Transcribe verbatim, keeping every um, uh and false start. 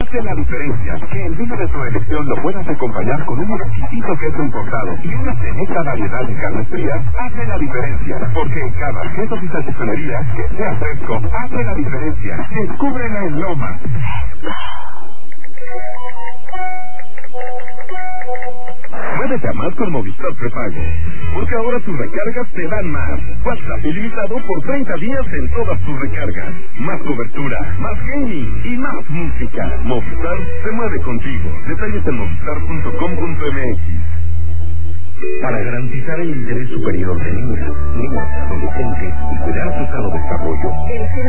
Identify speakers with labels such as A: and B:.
A: hace la diferencia. Que el vino de tu elección lo puedas acompañar con un exquisito queso importado y una selecta variedad de carnes frías hace la diferencia. Porque en cada quesos y salchichonería que sea fresco hace la diferencia. Descúbrela en Loma. Muévete a más con Movistar Prepago, porque ahora tus recargas te dan más. WhatsApp ilimitado por treinta días en todas tus recargas. Más cobertura, más gaming y más música. Movistar se mueve contigo. Detalles en movistar punto com punto m x. Para garantizar el interés superior de niñas, niños, adolescentes y cuidar su sano desarrollo,